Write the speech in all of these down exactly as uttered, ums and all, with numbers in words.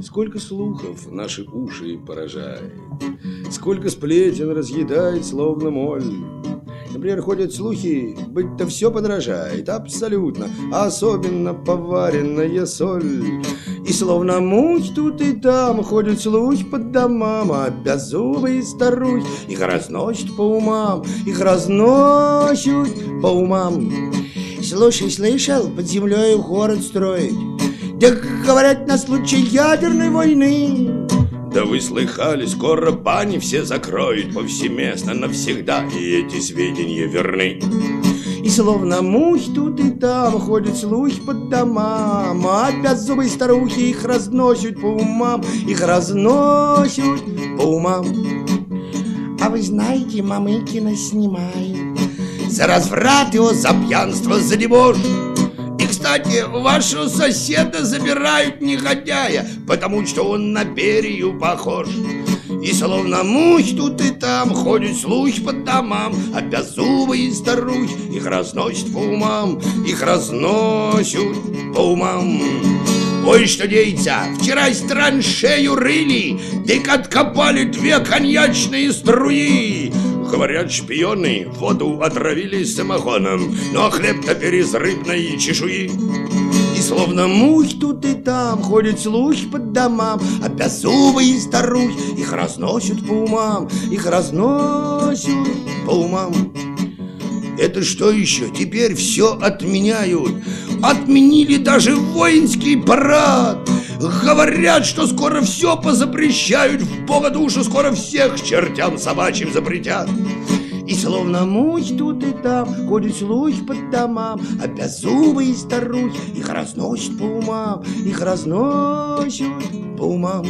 Сколько слухов наши уши поражает, сколько сплетен разъедает, словно моль. Например, ходят слухи, быть-то все подорожает, абсолютно, а особенно поваренная соль. И словно мухи тут и там ходят слухи по домам, а беззубые старухи их разносят по умам, их разносят по умам. Слушай, слышал, под землей город строить? Да, говорят, на случай ядерной войны. Да вы слыхали, скоро бани все закроют повсеместно навсегда, и эти сведения верны. И словно мухи тут и там ходят слухи по домам, а беззубые старухи их разносят по умам, их разносят по умам. А вы знаете, Мамыкина снимают за разврат его, за пьянство, за дебош. И, кстати, вашего соседа забирают негодяя, потому что он на Берию похож. И словно мухи тут и там ходят слухи по домам, а беззубые старухи их разносят по умам, их разносят по умам. Ой, что деется, вчера траншею рыли, дык откопали две коньячные струи. Говорят, шпионы воду отравили самогоном, но хлеб-то из рыбной чешуи. И словно мухи тут и там ходят слухи по домам, а беззубые старухи их разносят по умам, их разносят по умам. Это что еще? Теперь все отменяют. Отменили даже воинский парад. Говорят, что скоро все позапрещают, в Бога душу скоро всех чертям собачьим запретят. И словно мухи тут и там ходят слухи по домам, а беззубые старухи их разносят по умам, их разносят по умам.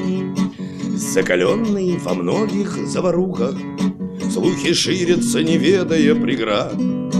Закаленные во многих заварухах слухи ширятся, не ведая преград.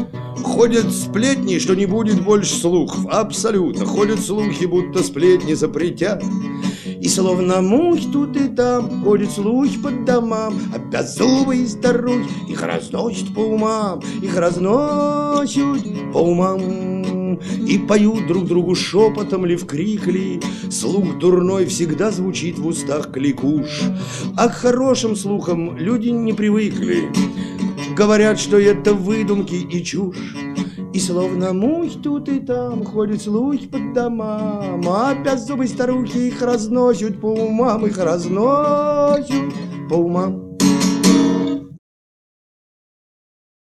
Ходят сплетни, что не будет больше слухов. Абсолютно. Ходят слухи, будто сплетни запретят. И словно мухи тут и там ходят слухи по домам, а беззубые старухи их разносят по умам, их разносят по умам. И поют друг другу шепотом ли вкрик ли, слух дурной всегда звучит в устах кликуш. А к хорошим слухам люди не привыкли, говорят, что это выдумки и чушь. И словно мухи тут и там ходят слухи по домам, а беззубые старухи их разносят по умам, их разносят по умам.